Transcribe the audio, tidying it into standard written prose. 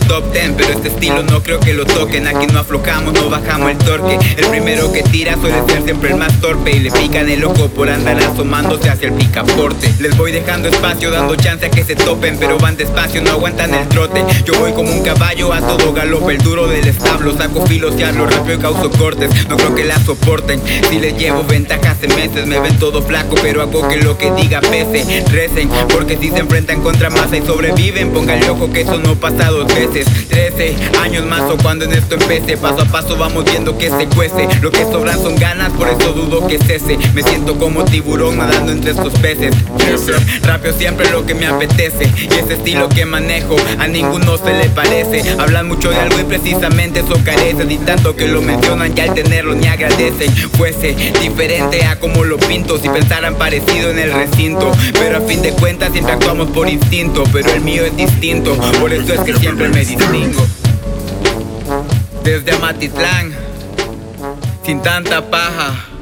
top 10, pero este estilo no creo que lo toquen. Aquí no aflojamos, no bajamos el torque. El primero que tira suele ser siempre el más torpe, y le pican el ojo por andar asomándose hacia el picaporte. Les voy dejando espacio, dando chance a que se topen, pero van despacio, no aguantan el trote. Yo voy como un caballo a todo galope, el duro del establo. Saco filos y hablo rápido y causo cortes. No creo que la soporten, si les llevo ventaja hace meses. Me ven todo flaco, pero hago que lo que diga pese. Recen, porque si se enfrentan contra masa y sobreviven, pónganle ojo que eso no pasa dos veces. 13 años más o cuando en esto empece. Paso a paso vamos viendo que se cuece. Lo que sobran son ganas, por eso dudo que cese. Me siento como tiburón nadando entre estos peces. Rapeo siempre lo que me apetece, y ese estilo que manejo a ninguno se le parece. Hablan mucho de algo y precisamente eso carecen, y tanto que lo mencionan y al tenerlo ni agradecen. Fuese diferente a como lo pinto si pensaran parecido en el recinto, pero a fin de cuentas siempre actuamos por instinto. Pero el mío es distinto, por eso es que siempre me distingo. Desde Amatitlán, sin tanta paja.